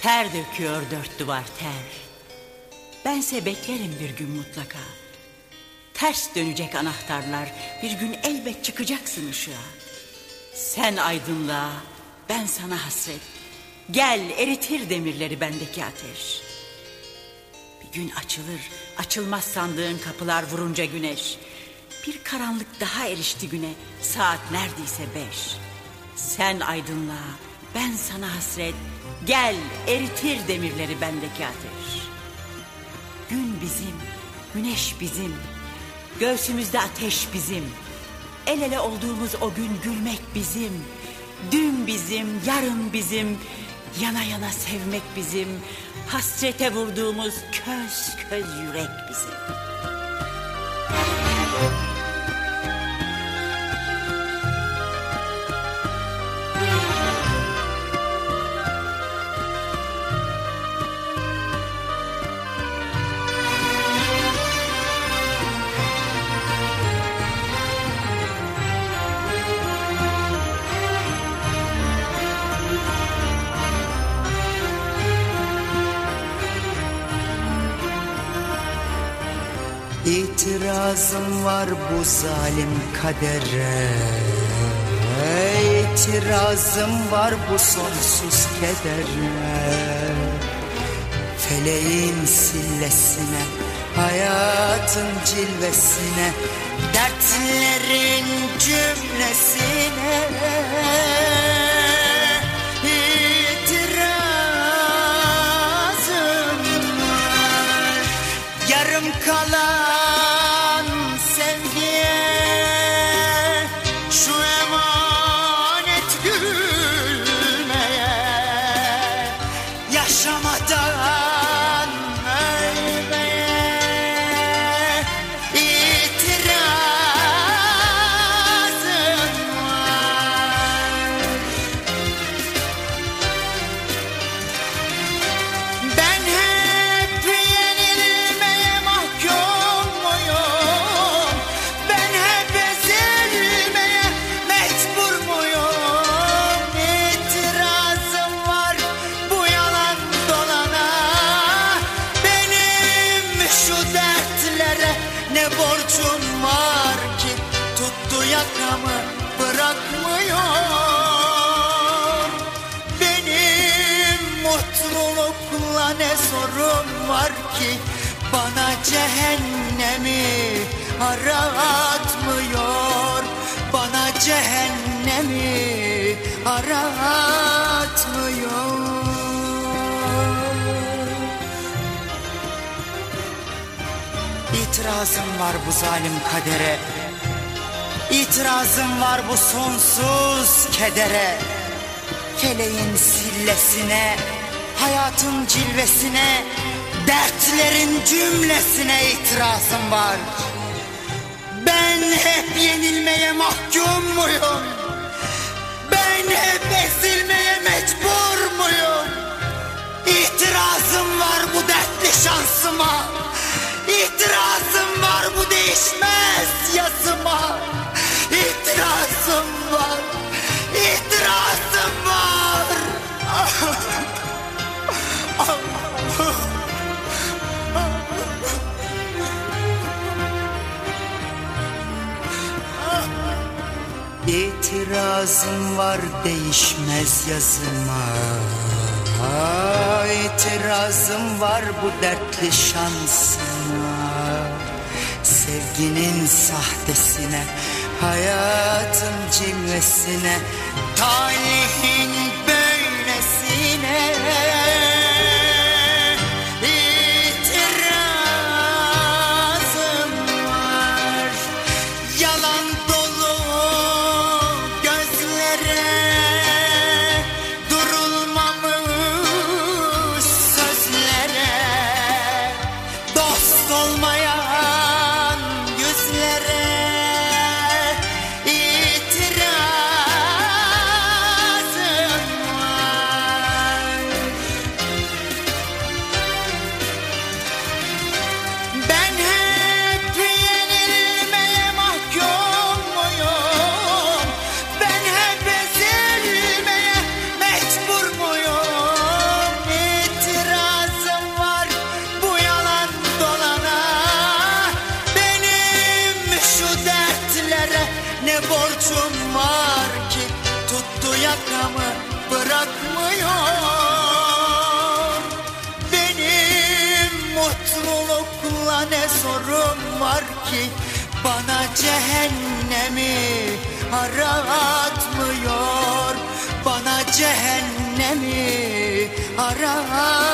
Ter döküyor dört duvar ter. Bense beklerim bir gün mutlaka. Ters dönecek anahtarlar, bir gün elbet çıkacaksın ışığa. Sen aydınlığa, ben sana hasret. Gel eritir demirleri bendeki ateş. Bir gün açılır, açılmaz sandığın kapılar vurunca güneş. Bir karanlık daha erişti güne, saat neredeyse 5. Sen aydınlığa, ben sana hasret. Gel eritir demirleri bendeki ateş. Gün bizim, güneş bizim, göğsümüzde ateş bizim. El ele olduğumuz o gün gülmek bizim. Dün bizim, yarın bizim, yana yana sevmek bizim. Hasrete vurduğumuz köz köz yürek bizim. İtirazım var bu zalim kadere, İtirazım var bu sonsuz kedere. Feleğin sillesine, hayatın cilvesine, dertlerin cümlesine itirazım var. Yarım kalan sevgiye şu emanet gülmeye, yaşamadan ölmeye itirazım var. Ben hep yenilmeye mahkum muyum? Ben hep ezilmeye mecbur muyum? İtirazım var bu yalan dolana. Benim şu dertlere ne borcum var ki tuttu yakamı bırakmıyor? Benim mutlulukla ne sorun var ki bana cehennemi aratmıyor? Bana cehennemi aratmıyor. İtirazım var bu zalim kadere, İtirazım var bu sonsuz kedere. Feleğin sillesine, hayatın cilvesine, dertlerin cümlesine itirazım var. Ben hep yenilmeye mahkum muyum? Ben hep ezilmeye mecbur muyum? İtirazım var bu dertli şansıma. İtirazım var bu değişmez yazıma. İtirazım var, itirazım var. İtirazım var değişmez yazıma. İtirazım var bu dertli şansıma. Sevginin sahtesine, hayatın cilvesine, talihin böylesine itirazım var. Yalan dolu gözlere, durulmamış sözlere, dost olmayan yüzlere itirazım var. ne borcum var ki tuttu yakamı bırakmıyor. Benim mutlulukla ne sorun var ki bana cehennemi aratmıyor. Bana cehennemi aratmıyor.